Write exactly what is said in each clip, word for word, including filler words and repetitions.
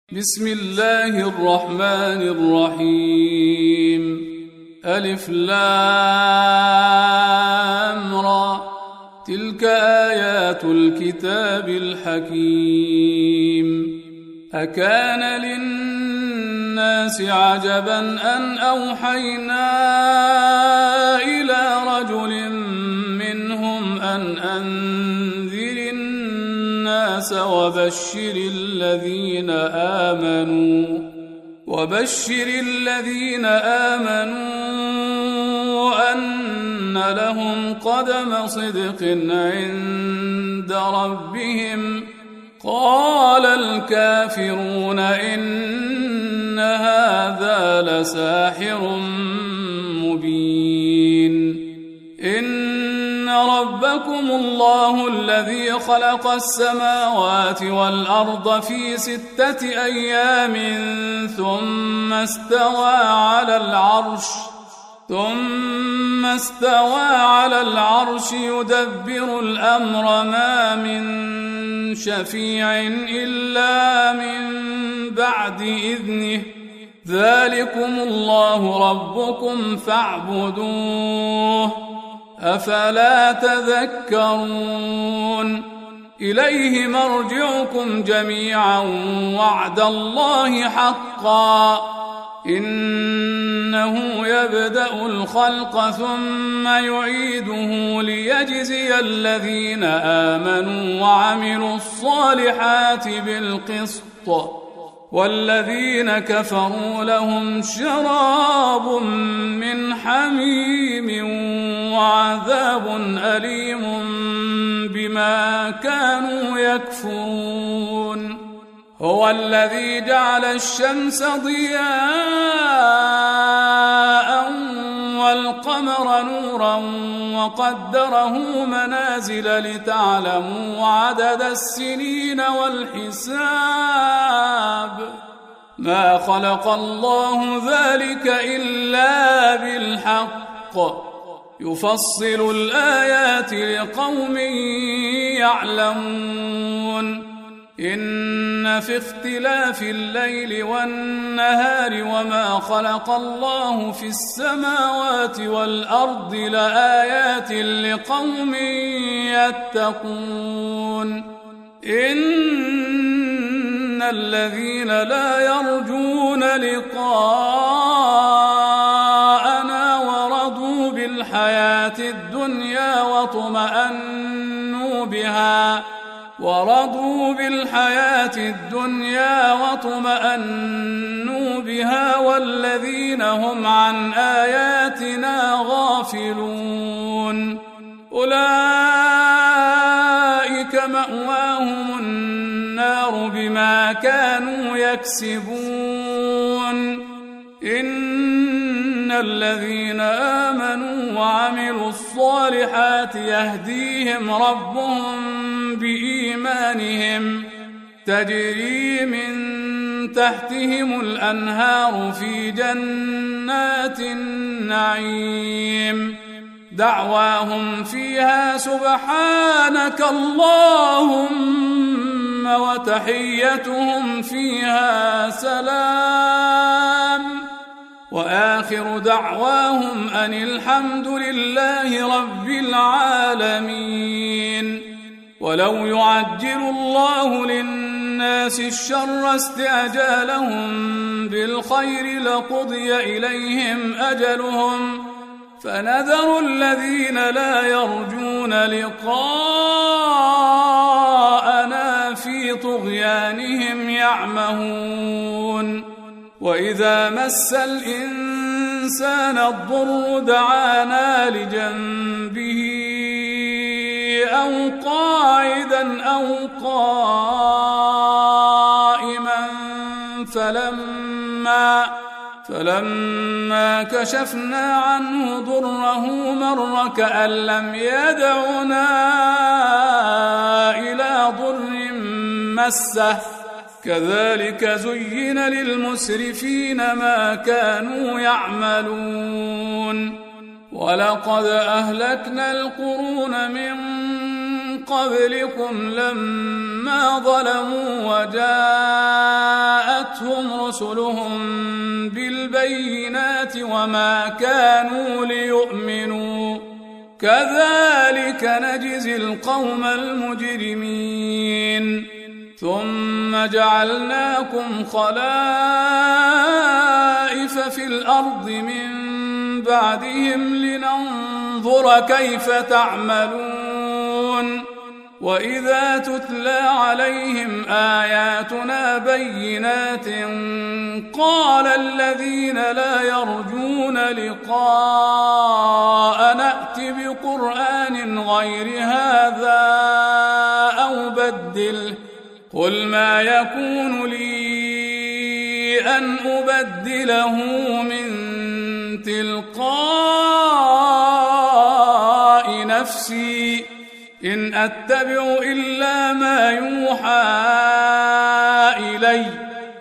بسم الله الرحمن الرحيم ألف لام را تلك آيات الكتاب الحكيم أكان للناس عجبا أن أوحينا إلى رجل منهم أن أنذر الناس وبشر الذين آمنوا وبشر الذين آمنوا أن لهم قدم صدق عند ربهم قال الكافرون إن هذا لساحر مبين إن ربكم الله الذي خلق السماوات والأرض في ستة أيام ثم استوى على العرش ثم استوى على العرش يدبر الأمر ما من شفيع إلا من بعد إذنه ذلكم الله ربكم فاعبدوه أفلا تذكرون إليه مرجعكم جميعا وعد الله حقا إنه يبدأ الخلق ثم يعيده ليجزي الذين آمنوا وعملوا الصالحات بالقسط والذين كفروا لهم شراب من حميم وعذاب أليم بما كانوا يكفرون هو الذي جعل الشمس ضياء والقمر نورا وقدره منازل لتعلموا عدد السنين والحساب ما خلق الله ذلك إلا بالحق يفصل الآيات لقوم يعلمون إن في اختلاف الليل والنهار وما خلق الله في السماوات والأرض لآيات لقوم يتقون إن الذين لا يرجون لقاءنا ورضوا بالحياة الدنيا واطمأنوا بها ورضوا بالحياة الدنيا واطمأنوا بها والذين هم عن آياتنا غافلون أولئك مأواهم النار بما كانوا يكسبون إن الذين آمنوا وعملوا الصالحات يهديهم ربهم بإيمانهم تجري من تحتهم الأنهار في جنات النعيم دعواهم فيها سبحانك اللهم وتحيتهم فيها سلام وآخر دعواهم أن الحمد لله رب العالمين ولو يعجل الله للناس الشر استعجالهم بالخير لقضي إليهم أجلهم فنذر الذين لا يرجون لقاءنا في طغيانهم يعمهون وإذا مس الإنسان الضر دعانا لجنبه أو قاعدا أو قائما فلما فلما كشفنا عنه ضره مر كأن لم يدعنا إلى ضر مسه كذلك زين للمسرفين ما كانوا يعملون ولقد أهلكنا القرون من قبلكم لما ظلموا وجاءتهم رسلهم بالبينات وما كانوا ليؤمنوا كذلك نجزي القوم المجرمين ثم جعلناكم خلائف في الأرض من بعدهم لننظر كيف تعملون وإذا تتلى عليهم آياتنا بينات قال الذين لا يرجون لقاء نأت بقرآن غير هذا أو بدله قل ما يكون لي أن أبدله من تلقاء نفسي إن أتبع إلا ما يوحى إلي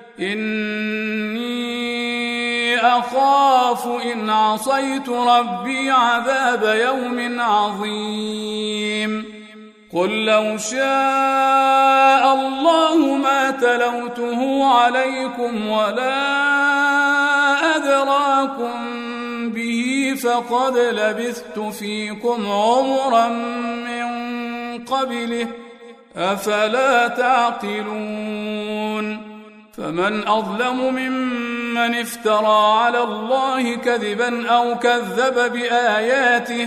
إني أخاف إن عصيت ربي عذاب يوم عظيم قل لو شاء الله ما تلوته عليكم ولا أدراكم به فقد لبثت فيكم عمرا من قبله أفلا تعقلون فمن أظلم ممن افترى على الله كذبا أو كذب بآياته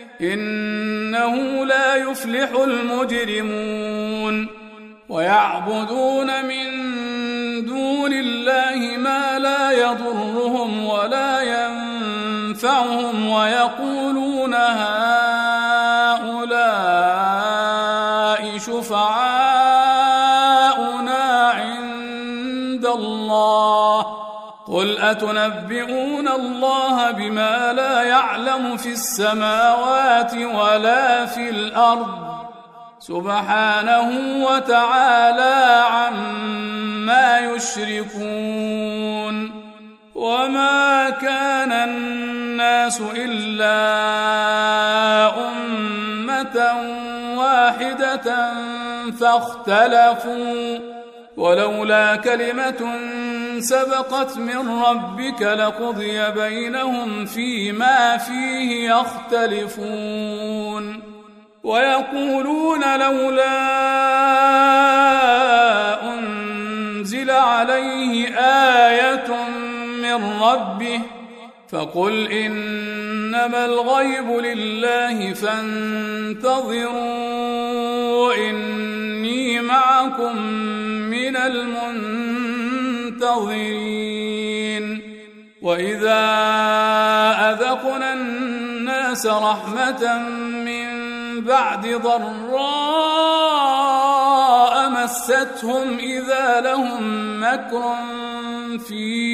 إنه لا يفلح المجرمون ويعبدون من دون الله ما لا يضرهم ولا ينفعهم ويقولون هؤلاء شفعاؤنا عند الله قل أتنبئون الله بما لا يعلم في السماوات ولا في الأرض سبحانه وتعالى عما يشركون وما كان الناس إلا أمة واحدة فاختلفوا ولولا كلمة سبقت من ربك لقضي بينهم فيما فيه يختلفون ويقولون لولا أنزل عليه آية من ربه فقل إنما الغيب لله فانتظروا إني معكم من المنتظرين وإذا أذقنا الناس رحمة من بعد ضراء مستهم إذا لهم مكر في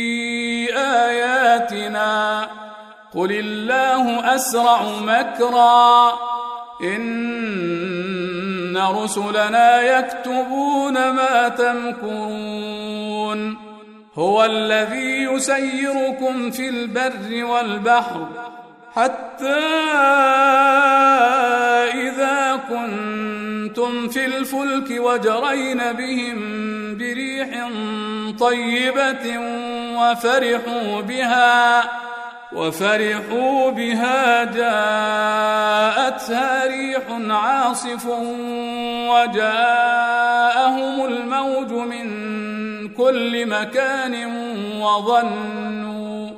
آياتنا قل الله أسرع مكرا إن رسلنا يكتبون ما تمكرون هو الذي يسيركم في البر والبحر حتى إذا كنتم في الفلك وجرين بهم بريح طيبة وفرحوا بها وفرحوا بها جاءتها ريح عاصف وجاءهم الموج من كل مكان وظنوا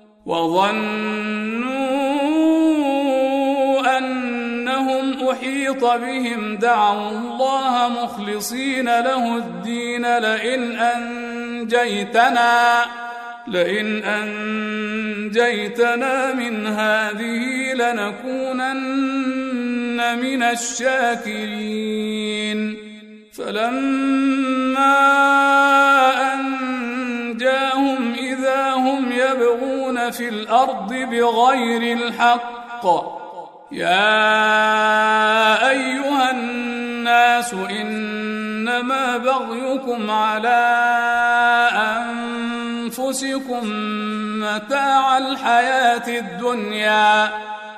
وظنوا أنهم أحيط بهم دعوا الله مخلصين له الدين لئن أنجيتنا لئن أنجيتنا من هذه لنكونن من الشاكرين فلما أنجاهم إذا هم يبغون في الأرض بغير الحق يا أيها الناس إنما بغيكم على أنفسكم متاع الحياة الدنيا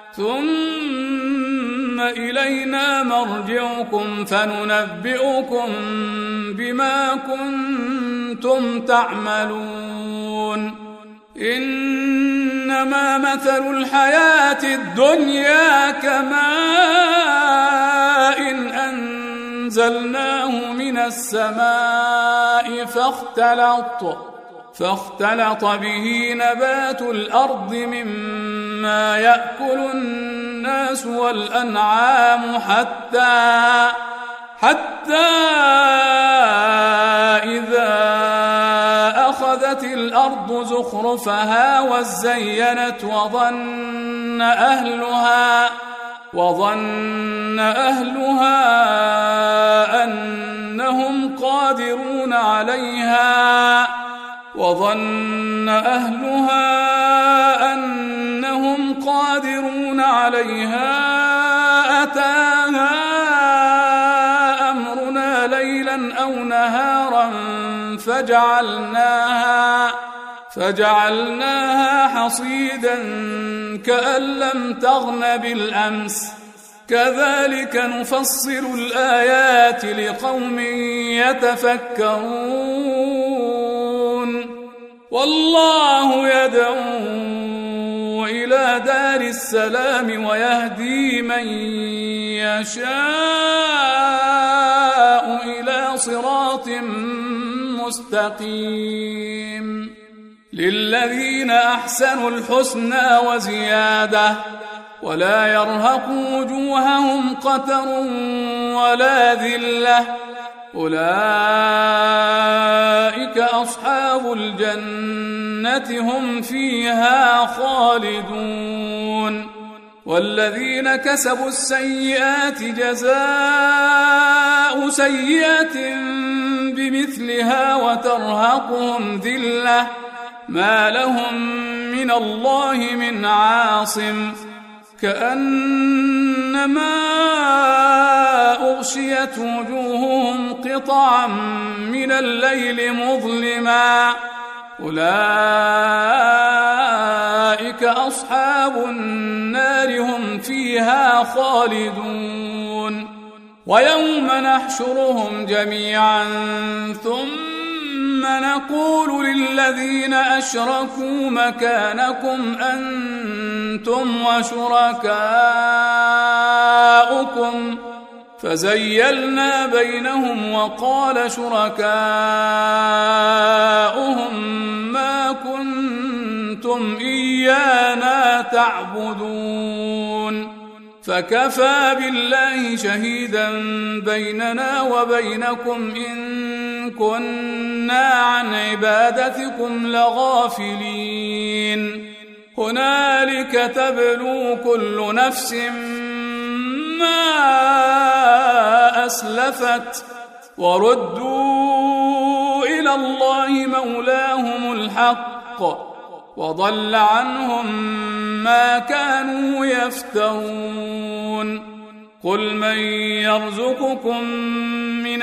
ثم إلينا مرجعكم فننبئكم بما كنتم كنتم تعملون إنما مثل الحياة الدنيا كماء أنزلناه من السماء فاختلط فاختلط به نبات الأرض مما يأكل الناس والأنعام حتى حتى إذا أخذت الأرض زخرفها وزينت وظن أهلها وظن أهلها أنهم قادرون عليها وظن أهلها أنهم قادرون عليها أتاها أمرنا ليلا أو نهارا فجعلناها فجعلناها حصيدا كأن لم تغن بالأمس كذلك نفصل الآيات لقوم يتفكرون والله يدعو إلى دار السلام ويهدي من يشاء إلى صراط مستقيم للذين أحسنوا الحسنى وزيادة ولا يرهق وجوههم قتر ولا ذلة أولئك أصحاب الجنة هم فيها خالدون والذين كسبوا السيئات جزاء سيئة بمثلها وترهقهم ذلة ما لهم من الله من عاصم كأنما أغشيت وجوههم قطعا من الليل مظلما أولئك أصحاب النار هم فيها خالدون ويوم نحشرهم جميعا ثم نقول للذين أشركوا مكانكم أنتم وشركاؤكم فزيلنا بينهم وقال شركاؤهم ما كنتم إيانا تعبدون فكفى بالله شهيدا بيننا وبينكم إن كنا عن عبادتكم لغافلين هنالك تبلو كل نفس ما أسلفت وردوا إلى الله مولاهم الحق وضل عنهم ما كانوا يفترون قل من يرزقكم من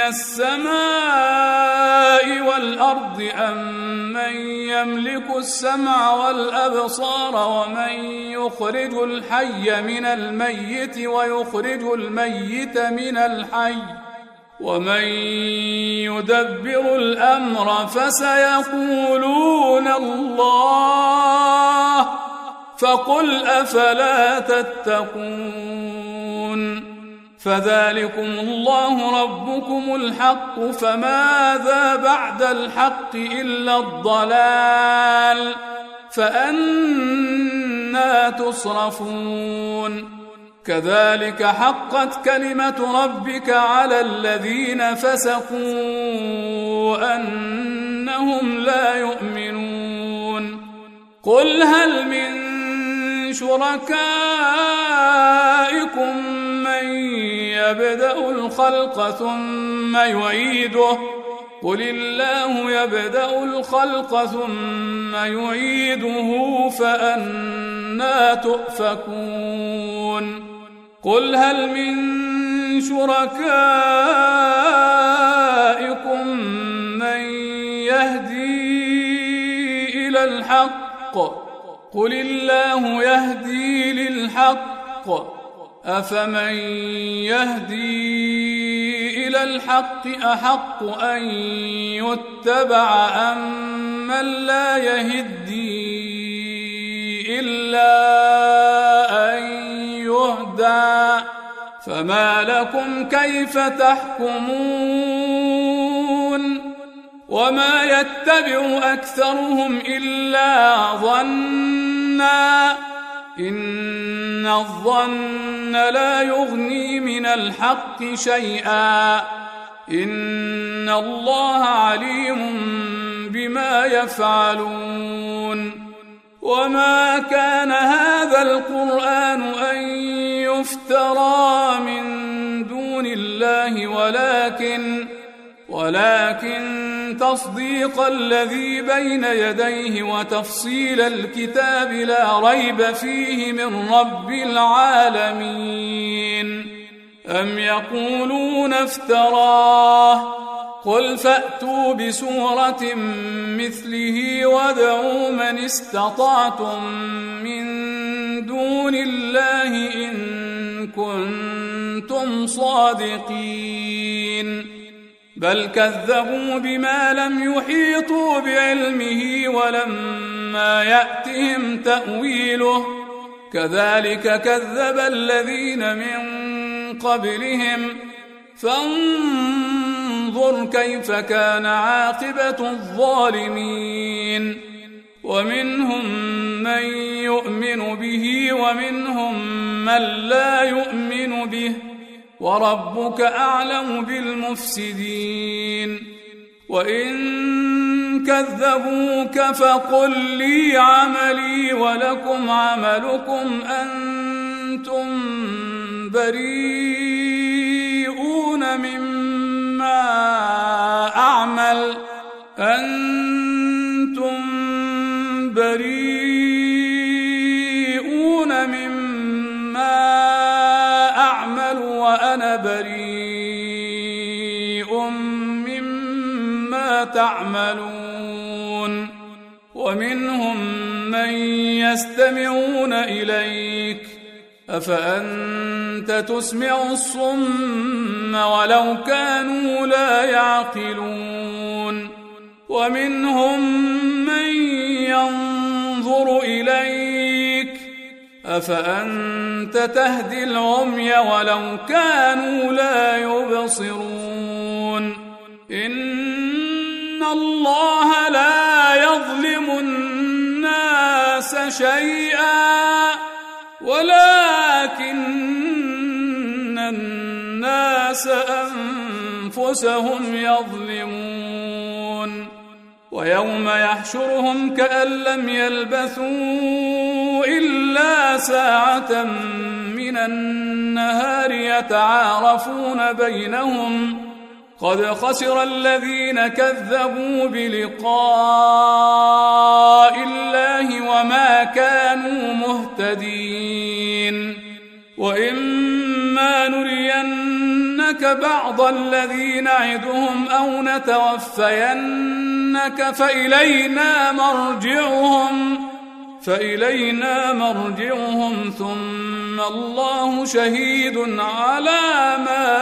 السماء والأرض أم من يملك السمع والأبصار ومن يخرج الحي من الميت ويخرج الميت من الحي ومن يدبر الأمر فسيقولون الله فقل أفلا تتقون فذلكم الله ربكم الحق فماذا بعد الحق إلا الضلال فأنى تصرفون كذلك حقت كلمة ربك على الذين فسقوا أنهم لا يؤمنون قل هل من شركائكم من يبدأ الخلق ثم يعيده قل الله يبدأ الخلق ثم يعيده فأنى تؤفكون قل هل من شركائكم من يهدي إلى الحق قل الله يهدي للحق أفمن يهدي إلى إلى الحق أحق أن يتبع أم من لا يهدي إلا أن يهدى فما لكم كيف تحكمون وما يتبع أكثرهم إلا ظنا إن الظن لا يغني من الحق شيئا إن الله عليم بما يفعلون وما كان هذا القرآن أن يفترى من دون الله ولكن ولكن تصديق الذي بين يديه وتفصيل الكتاب لا ريب فيه من رب العالمين أم يقولون افتراه قل فأتوا بسورة مثله وادعوا من استطعتم من دون الله إن كنتم صادقين بل كذبوا بما لم يحيطوا بعلمه ولما يأتهم تأويله كذلك كذب الذين من قبلهم فانظر كيف كان عاقبة الظالمين ومنهم من يؤمن به ومنهم من لا يؤمن به وربك أعلم بالمفسدين وإن كذبوك فقل لي عملي ولكم عملكم أنتم بريئون مما أعمل أنتم بريئون مما أعمل وأنا بريء مما تعملون ومنهم من يستمعون إليك أفأنت تسمع الصم ولو كانوا لا يعقلون ومنهم من ينظر إليك أفأنت تهدي العمي ولو كانوا لا يبصرون إن الله لا يظلم الناس شيئا ولكن الناس أنفسهم يظلمون ويوم يحشرهم كأن لم يلبثوا إلا ساعة من النهار يتعارفون بينهم قد خسر الذين كذبوا بلقاء الله وما كانوا مهتدين وإما نرينك بعض الذي نعدهم أو نتوفينك فإلينا مرجعهم فإلينا مرجعهم ثم الله شهيد على ما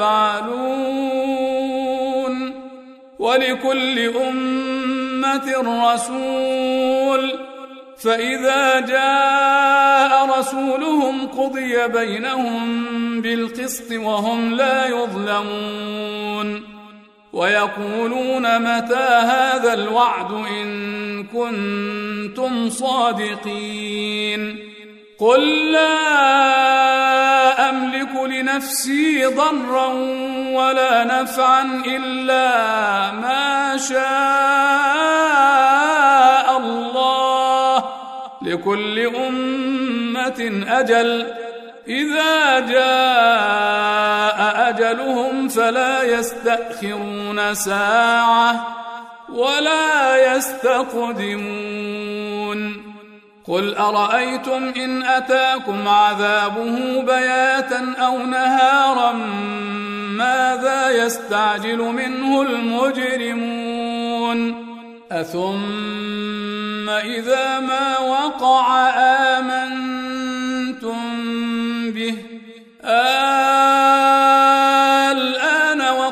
يفعلون ولكل أمة رسول فإذا جاء رسولهم قضي بينهم بالقسط وهم لا يظلمون ويقولون متى هذا الوعد إن كنتم صادقين قل لا أملك لنفسي ضرا ولا نفعا إلا ما شاء الله لكل أمة أجل إذا جاء أجلهم فلا يستأخرون ساعة ولا يستقدمون قل أرأيتم إن أتاكم عذابه بياتا أو نهارا ماذا يستعجل منه المجرمون أثم إذا ما وقع آمنتم به الآن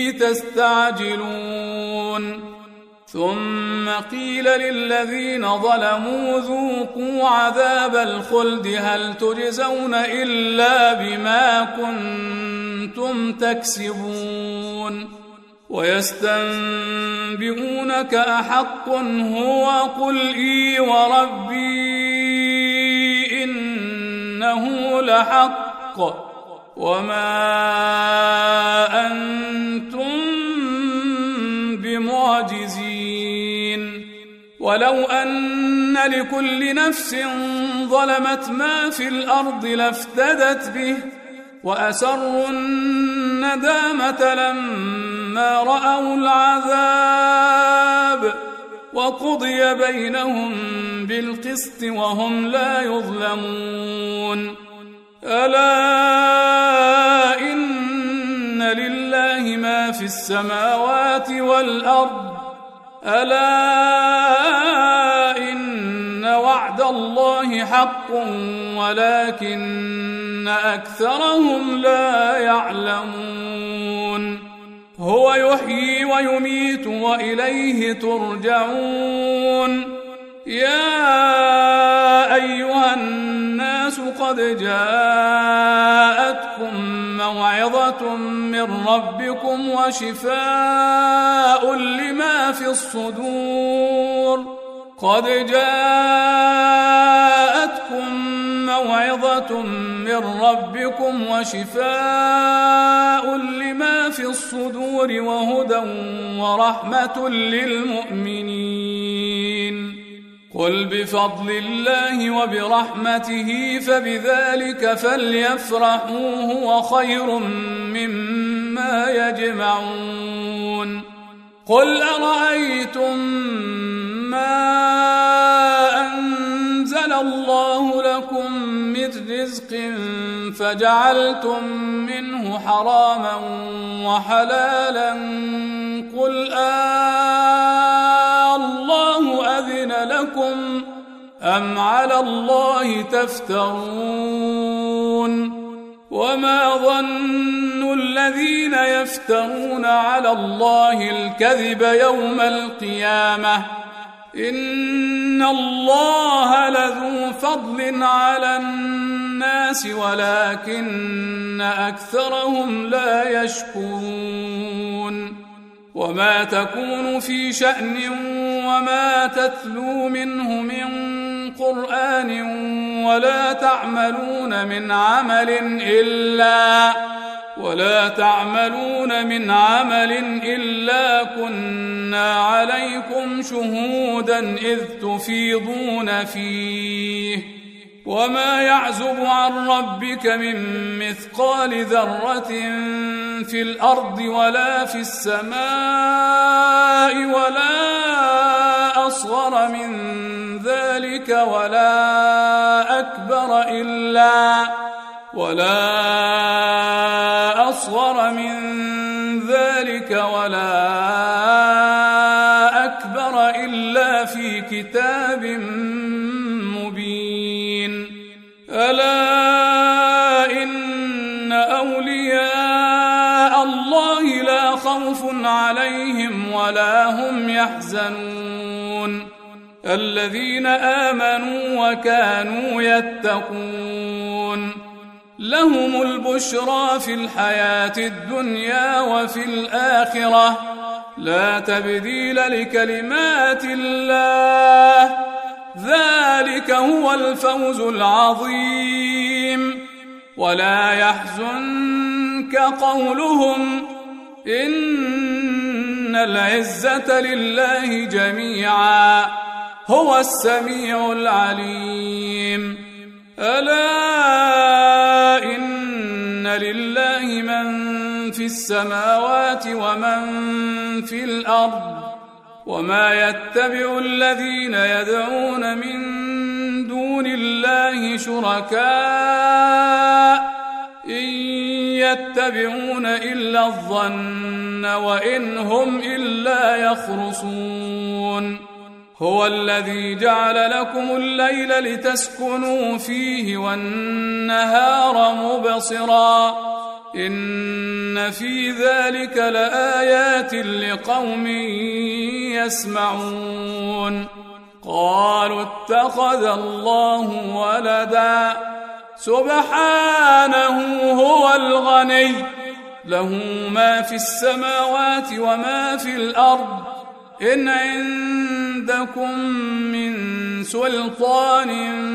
تستعجلون ثم قيل للذين ظلموا ذوقوا عذاب الخلد هل تجزون إلا بما كنتم تكسبون ويستنبئونك أحق هو قل إي وربي إنه لحق وما أنتم بمعجزين ولو أن لكل نفس ظلمت ما في الأرض لافتدت به وأسروا الندامة لما رأوا العذاب وقضي بينهم بالقسط وهم لا يظلمون ألا إن لله ما في السماوات والأرض ألا إن وعد الله حق ولكن أكثرهم لا يعلمون هو يحيي ويميت وإليه ترجعون يا أيها الناس قد جاءتكم موعظة من ربكم وشفاء لما في الصدور قد جاءتكم موعظة من ربكم وشفاء لما في الصدور وهدى ورحمة للمؤمنين قل بفضل الله وبرحمته فبذلك فليفرحوا هو خير مما يجمعون قل أرأيتم ما أنزل الله لكم من رزق فجعلتم منه حراما وحلالا قل آه الله أذن لكم أم على الله تفترون وما ظن الذين يفترون على الله الكذب يوم القيامة إن الله لذو فضل على الناس ولكن أكثرهم لا يشكرون وما تكون في شأن وما تتلو منه من قرآن ولا تعملون من عمل إلا ولا تعملون من عمل إلا كنا عليكم شهودا إذ تفيضون فيه وما يعزب عن ربك من مثقال ذرة في الأرض ولا في السماء ولا أصغر من ذلك ولا أكبر إلا ولا أصغر من ذلك ولا أكبر إلا في كتاب مبين ألا إن أولياء الله لا خوف عليهم ولا هم يحزنون الذين آمنوا وكانوا يتقون لهم البشرى في الحياة الدنيا وفي الآخرة لا تبديل لكلمات الله ذلك هو الفوز العظيم ولا يحزنك قولهم إن العزة لله جميعا هو السميع العليم ألا إن لله من في السماوات ومن في الأرض وما يتبع الذين يدعون من دون الله شركاء إن يتبعون إلا الظن وإن هم إلا يخرصون هو الذي جعل لكم الليل لتسكنوا فيه والنهار مبصرا إن في ذلك لآيات لقوم يسمعون. قالوا اتخذ الله ولدا سبحانه هو الغني له ما في السماوات وما في الأرض إن عندكم من سلطان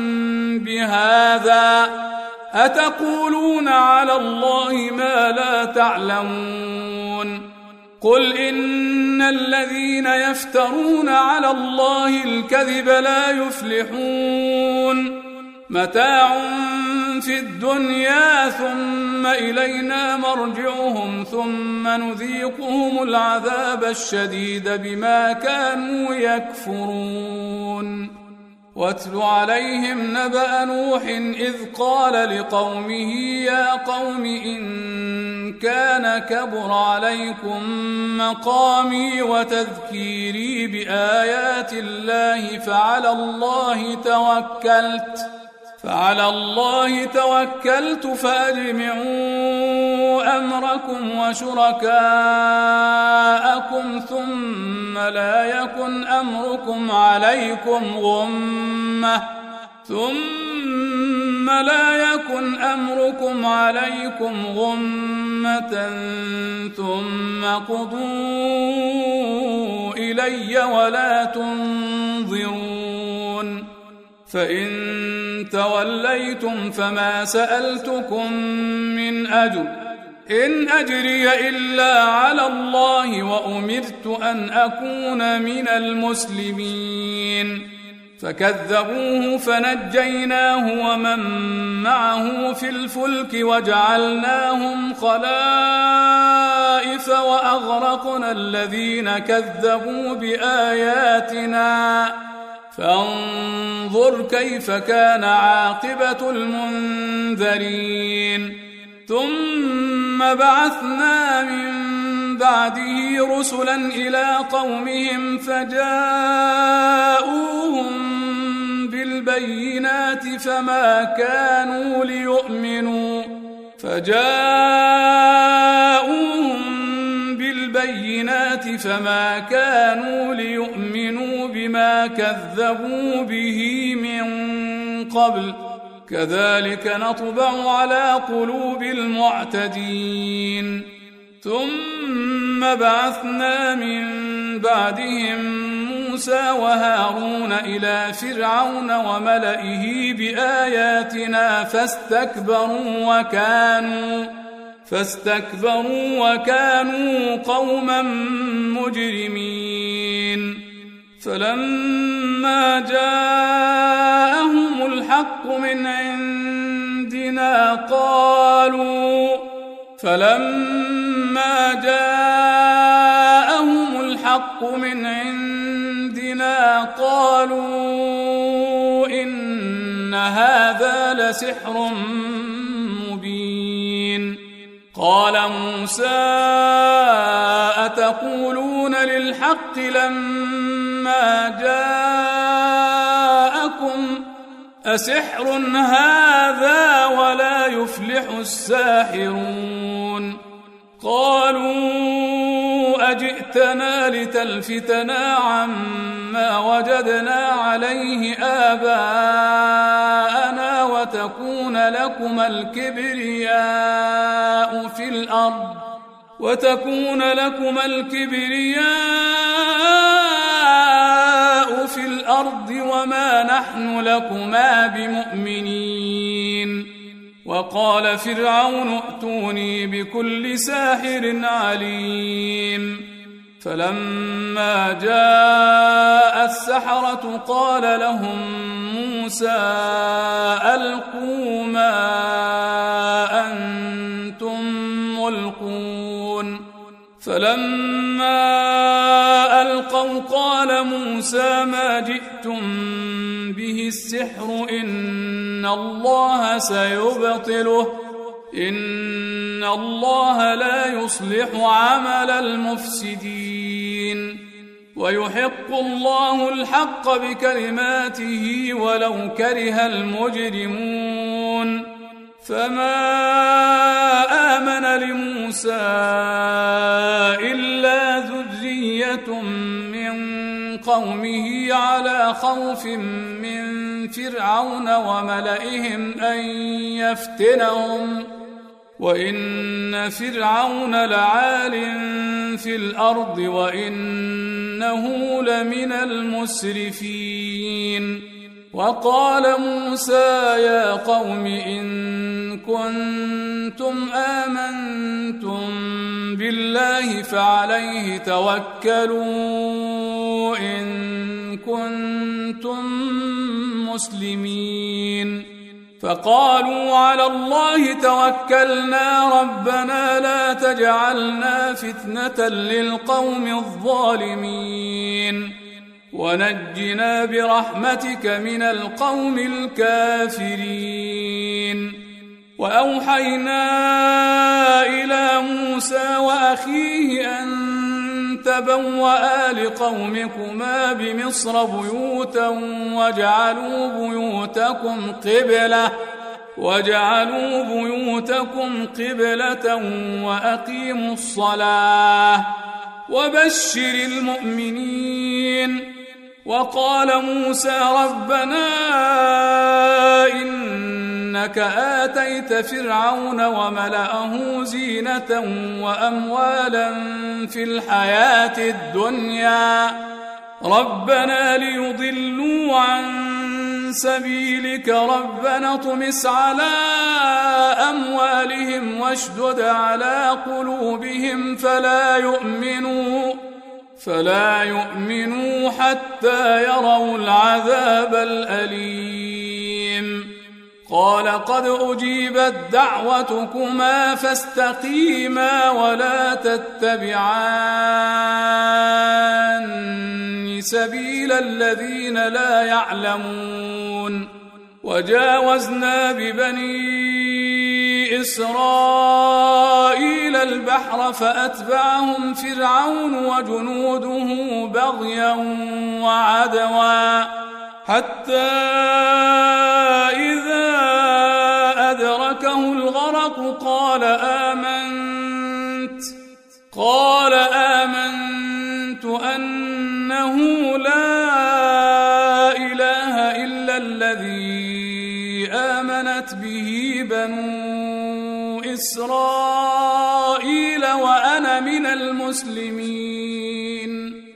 بهذا أتقولون على الله ما لا تعلمون. قل إن الذين يفترون على الله الكذب لا يفلحون متاع في الدنيا ثم إلينا مرجعهم ثم نذيقهم العذاب الشديد بما كانوا يكفرون. واتل عليهم نبأ نوح إذ قال لقومه يا قوم إن كان كبر عليكم مقامي وتذكيري بآيات الله فعلى الله توكلت فعلى الله توكلت فأجمعوا أمركم وشركاءكم ثم لا يكن أمركم عليكم غمة ثم لا يكن أمركم عليكم غمة ثم قضوا إلي ولا تنظرون. فإن توليتم فما سألتكم من أجر إن أجري إلا على الله وأمرت أن أكون من المسلمين. فكذبوه فنجيناه ومن معه في الفلك وجعلناهم خلائف وأغرقنا الذين كذبوا بآياتنا فانظر كيف كان عاقبة المنذرين. ثم بعثنا من بعده رسلا إلى قومهم فجاءوهم بالبينات فما كانوا ليؤمنوا فجاءوهم بالبينات فما كانوا ليؤمنوا بما كذبوا به من قبل كذلك نطبع على قلوب المعتدين. ثم بعثنا من بعدهم موسى وهارون إلى فرعون وملئه بآياتنا فاستكبروا وكانوا فاستكبروا وكانوا قوما مجرمين. فلما جاءهم الحق من عندنا قالوا فلما جاءهم الحق من عندنا قالوا إن هذا لسحر مبين. قال موسى أتقولون للحق لما جاءكم أسحر هذا ولا يفلح الساحرون. قالوا أجئتنا لتلفتنا عما وجدنا عليه آباءنا وتكون لكما الكبرياء في الأرض وتكون لكما الكبرياء في الأرض وما نحن لكما بمؤمنين. وقال فرعون ائتوني بكل ساحر عليم. فلما جاء السحرة قال لهم موسى ألقوا ما أنتم ملقون. فلما ألقوا قال موسى ما جئتم به السحر إن الله سيبطله إن الله لا يصلح عمل المفسدين ويحق الله الحق بكلماته ولو كره المجرمون. فما آمن لموسى إلا ذرية من قومه على خوف من فرعون وملئهم أن يفتنهم وإن فرعون لعال في الأرض وإنه لمن المسرفين. وقال موسى يا قوم إن كنتم آمنتم بالله فعليه توكلوا إن كنتم مسلمين. فقالوا على الله توكلنا ربنا لا تجعلنا فتنة للقوم الظالمين ونجنا برحمتك من القوم الكافرين. وأوحينا إلى موسى وأخيه أن تبوأ لقومكما بمصر بيوتا وجعلوا بيوتكم قبلة وجعلوا بيوتكم قبلة وأقيموا الصلاة وبشر المؤمنين. وقال موسى ربنا إنك آتيت فرعون وملأه زينة وأموالا في الحياة الدنيا ربنا ليضلوا عن سبيلك ربنا اطمس على أموالهم واشدد على قلوبهم فلا يؤمنوا فلا يؤمنوا حتى يروا العذاب الأليم. قال قد أجيبت دعوتكما فاستقيما ولا تتبعان سبيل الذين لا يعلمون. وجاوزنا ببني إسرائيل البحر فأتبعهم فرعون وجنوده بغيا وعدوا حتى إذا أدركه الغرق قال آمنت قال آمنت أنه لا إله إلا الذي آمنت به بنو إسرائيل وأنا من المسلمين.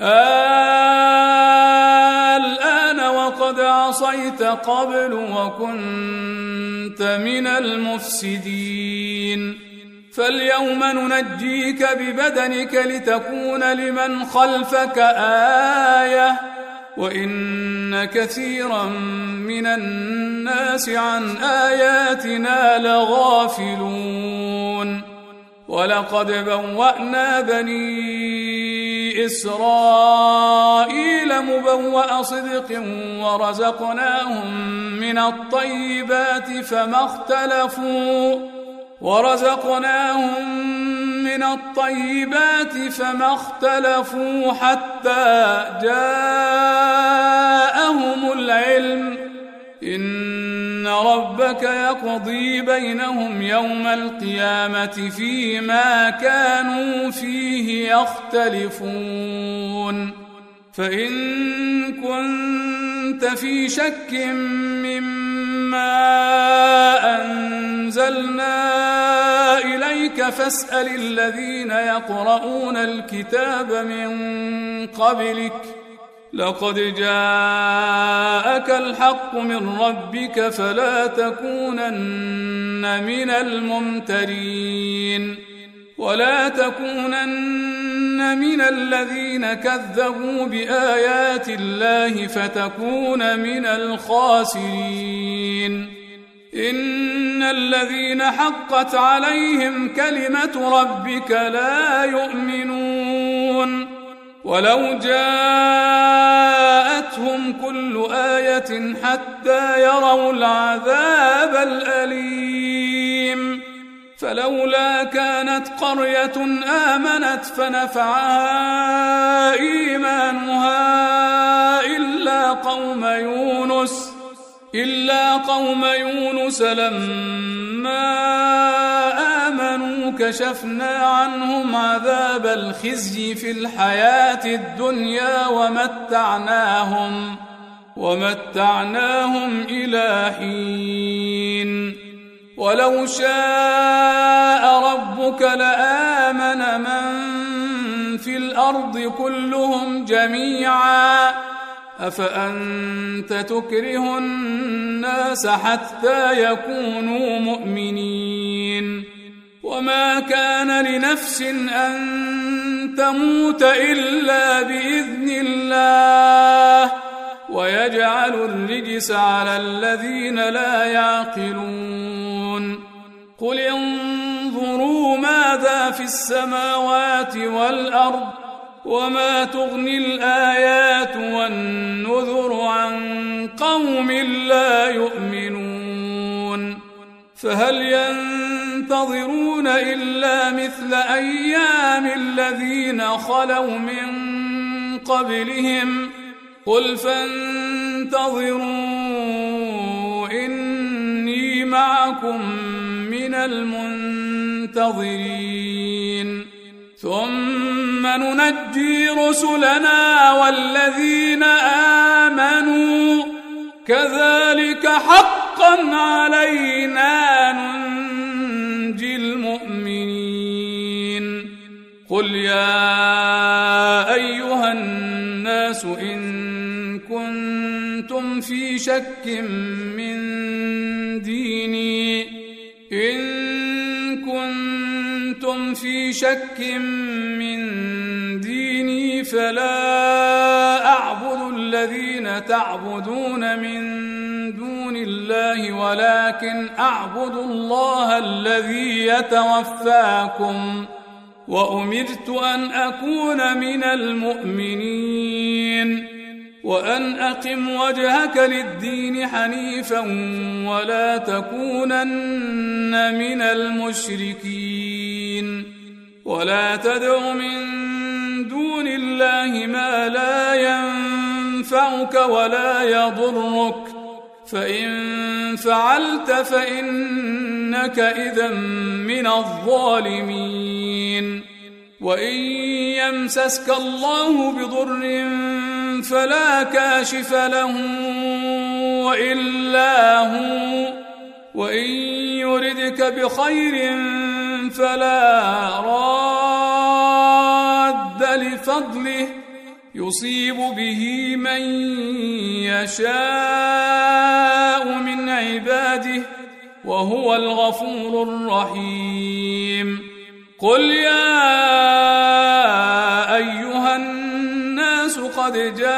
الآن وقد عصيت قبل وكنت من المفسدين فاليوم ننجيك ببدنك لتكون لمن خلفك آية وإن كثيرا من الناس عن آياتنا لغافلون. ولقد بوأنا بني إسرائيل مبوأ صدق ورزقناهم من الطيبات فما اختلفوا ورزقناهم من الطيبات فما اختلفوا حتى جاءهم العلم إن ربك يقضي بينهم يوم القيامة فيما كانوا فيه يختلفون. فإن كنت في شك مما أنزلنا إليك فاسأل الذين يقرؤون الكتاب من قبلك لقد جاءك الحق من ربك فلا تكونن من الممترين ولا تكونن من الذين كذبوا بآيات الله فتكون من الخاسرين. إن الذين حقت عليهم كلمة ربك لا يؤمنون ولو جاءتهم كل آية حتى يروا العذاب الأليم فلولا كانت قرية آمنت فنفعها إيمانها إلا قوم يونس إلا قوم يونس لما آمنوا كشفنا عنهم عذاب الخزي في الحياة الدنيا ومتعناهم ومتعناهم إلى حين ولو شاء ربك لآمن من في الأرض كلهم جميعا أفأنت تكره الناس حتى يكونوا مؤمنين وما كان لنفس أن تموت إلا بإذن الله ويجعل الرجس على الذين لا يعقلون قل انظروا ماذا في السماوات والأرض وما تغني الآيات والنذر عن قوم لا يؤمنون فهل ينتظرون إلا مثل أيام الذين خلوا من قبلهم قل فانتظروا إني معكم من المنتظرين ثم ننجي رسلنا والذين آمنوا كذلك حقا علينا ننجي المؤمنين قل يا أيها الناس إن كنتم في شك من ديني إن كنتم في شك من ديني فلا أعبد الذين تعبدون من دون الله ولكن أعبد الله الذي يتوفاكم وأمرت أن أكون من المؤمنين وأن أقم وجهك للدين حنيفا ولا تكونن من المشركين ولا تدع من دون الله ما لا ينفعك ولا يضرك فإن فعلت فإنك إذا من الظالمين وإن يمسسك الله بضر فلا كاشف له إلا هو وإن يردك بخير فلا راد لفضله يصيب به من يشاء من عباده وهو الغفور الرحيم قل يا أيها الناس قد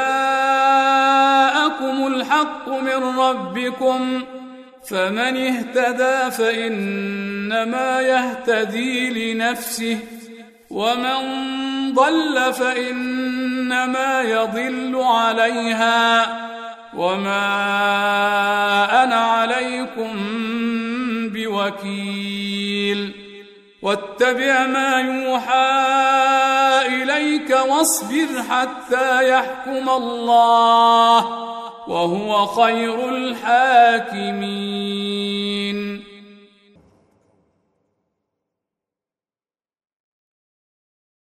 جاءكم الحق من ربكم فمن اهتدى فإنما يهتدي لنفسه ومن ضل فإنما يضل عليها وما أنا عليكم بوكيل واتبع ما يوحى إليك واصبر حتى يحكم الله وهو خير الحاكمين